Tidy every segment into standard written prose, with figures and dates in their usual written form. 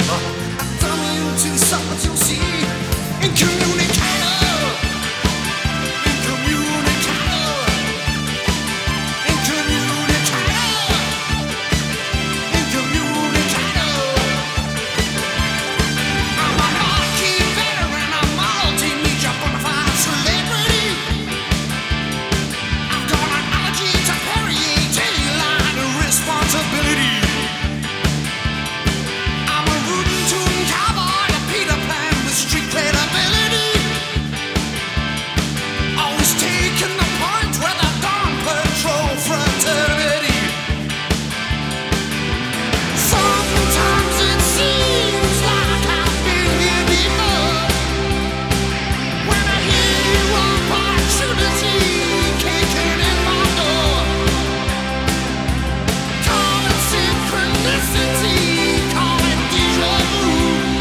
To something you'll see incommunicado, incommunicado, incommunicado, incommunicado. I'm a marquee veteran, a multimedia bona fide celebrity. I've got an allergy to Perrier, daily line of responsibility. I'm a rootin' tootin' cowboy, a Peter Pan with street credibility. Always taking the point with a Dawn Patrol fraternity. Sometimes it seems like I've been here before. When I hear opportunity kicking in my door, call it synchronicity, call it deja vu.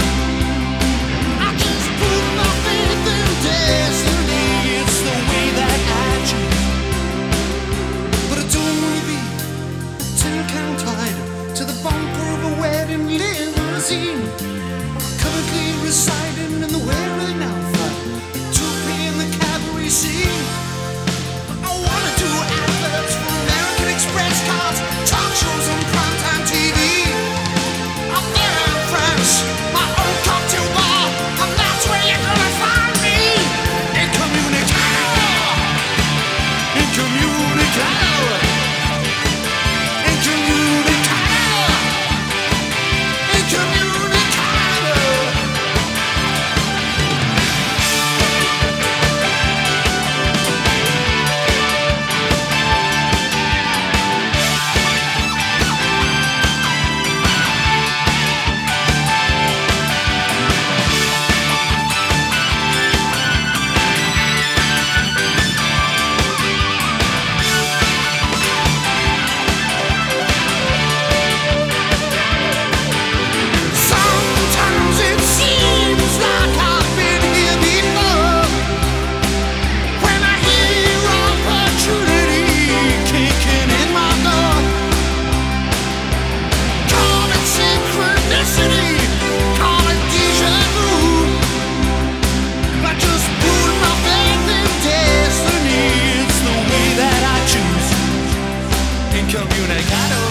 I just put my faith in destiny. It's the way that I choose. But I don't wanna be a tin-can tied to the bumper of a wedding limousine. Currently residing in the wearing outfit to be in the cavalry scene. I wanna do adverts for American Express cards, talk shows and primetime TV. I'm there in France, my own cocktail bar, and that's where you're gonna find me. Incommunicado, incommunicado, incommunicado, incommunicado. Sometimes it seems like I've been here before. When I hear opportunity kicking in my door, call it synchronicity, call it deja vu. I just put my faith in destiny. It's the way that I choose. Incommunicado.